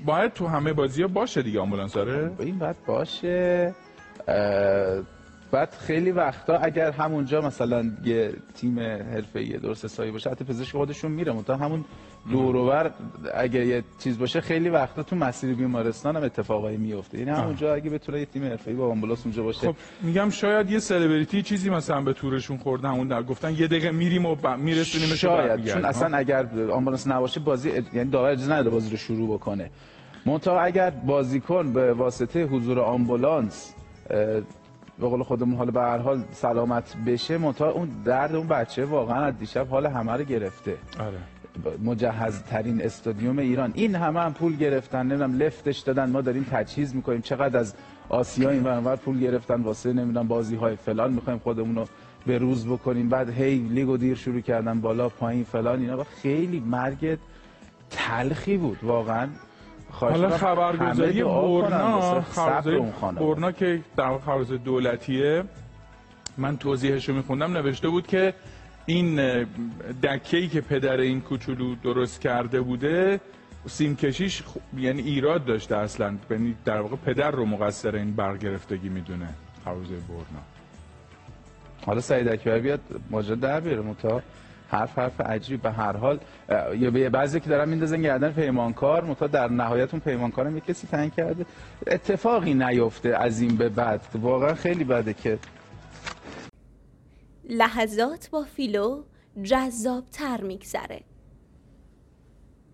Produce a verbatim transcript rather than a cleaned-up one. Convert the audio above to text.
باید تو همه بازی‌ها باشه دیگه آمبولانس داره؟ این باید باشه. بعد خیلی وقتا اگر همونجا مثلا یه تیم حرفه‌ای درست حسابی باشه، حتی پزشک خودشون میره منتها همون دور و بر اگر یه چیز باشه خیلی وقتا تو مسیر بیمارستان هم اتفاقایی میفته. یعنی همونجا اگه بتونه یه تیم حرفه‌ای با آمبولانس اونجا باشه. خب میگم شاید یه سلبریتی چیزی مثلا به تورشون خورده، همون در گفتن یه دقیقه میریم و میرسونیم. شاید چون اصلا اگر آمبولانس نباشه بازی، یعنی داور اجازه نداره بازی رو شروع بکنه. منتها اگر بازیکن به واسطه حضور آمبولانس به قول خودمون حالا به هر حال سلامت بشه، منتها اون درد اون بچه واقعا از دیشب حال همه رو گرفته. آره. مجهزترین استادیوم ایران، این همه هم پول گرفتن، نمیدونم لفتش دادن، ما داریم تجهیز میکنیم، چقدر از آسیا این ور پول گرفتن واسه نمیدونم بازی های فلان، میخوایم خودمون رو به روز بکنیم، بعد هی لیگو دیر شروع کردن بالا پایین فلان، اینا خیلی مرگ تلخی بود واقعا. حالا خبرگزاری برنا، خبرگزاری برنا که در واقع خبرگزاری دولتیه، من توضیحش رو میخوندم، نوشته بود که این دکه‌ای که پدر این کوچولو درست کرده بوده سیم کشیش یعنی ایراد داشته، اصلا یعنی در واقع پدر رو مقصر این برگرفتگی میدونه خبرگزاری برنا. حالا سعید اکبر بیاد ماجرا در بیاره، متا حرف حرف عجیب. به هر حال یا بعضی که دارن میندازن گردن پیمانکار، متا در نهایت اون پیمانکار هم کسی تعیین کرده، اتفاقی نیفته از این به بعد. واقعا خیلی بده که لحظات با فیلو جذاب‌تر میگذره.